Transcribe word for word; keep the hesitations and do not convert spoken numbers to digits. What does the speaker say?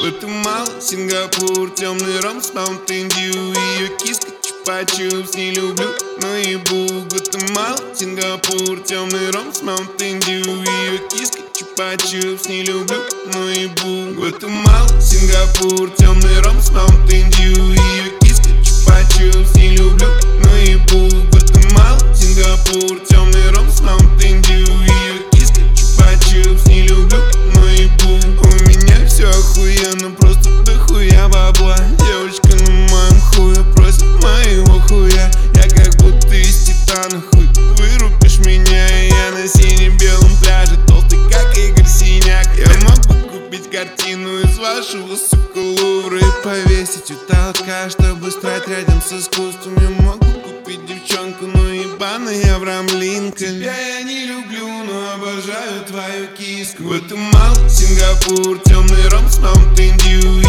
Гватемала, Сингапур, темный ром с Mountain Dew. Ее киска чупа-чупс, не люблю, но ебу. Гватемала, Сингапур, темный ром с Mountain Dew. Ее киска чупа-чупс, не люблю, но ебу. Гватемала, Сингапур, темный ром с Mountain Dew. Ее киска чупа-чупс, не люблю, но ебу. Гватемала, Сингапур, темный ром с Mountain Dew. Ее киска чупа-чупс, не люблю, но ебу. У меня все охуенно, просто дохуя бабла. Девочка на моем хуе просит моего хуя. Я как будто из титана, хуй, вырубишь меня. И я на сине-белом пляже, толстый как Игорь Синяк. Я могу купить картину из вашего, сука, Лувра и повесить у толка, чтобы стать рядом с искусством. Я могу купить девчонку, но ебаный Авраам Линкольн. Тебя я не люблю, но обожаю твою киску. Гватемала, Сингапур, темный ром с Mountain Dew.